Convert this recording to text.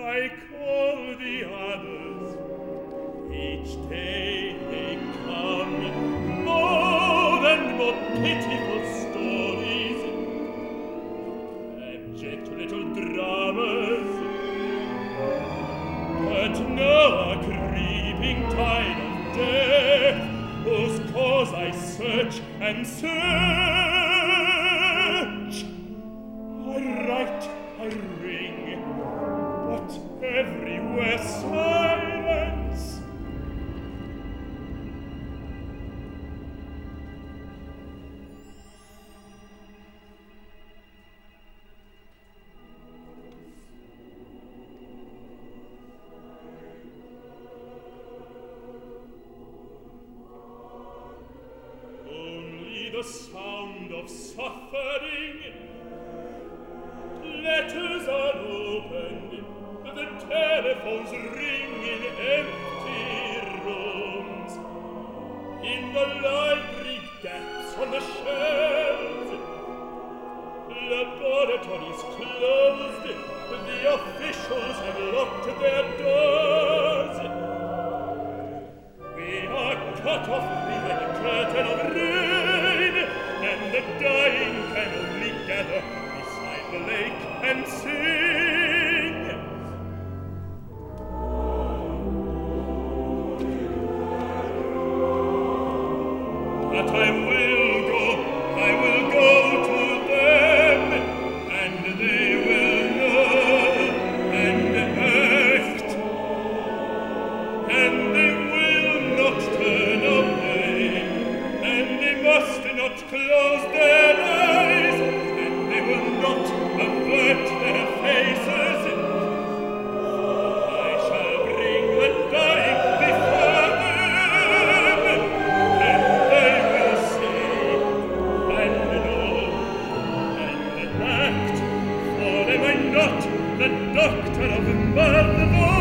I call the others. Each day they come, more and more pitiful stories, abject little dramas. But now a creeping tide of death, whose cause I search and search. I write, I ring, but everywhere silence. Only the sound of suffering. Letters are opened, the telephones ring in empty rooms. In the library gaps on the shelves, laboratories closed, the officials have locked their doors. We are cut off behind a curtain of rain, and the dying can only gather beside the lake and sing. But I will go to them, and they will know and act, and they will not turn away, and they must not close their eyes, and they will not avert their faces. I shall bring the dying before them, and they will see and know and act, for am I not the doctor of mirth?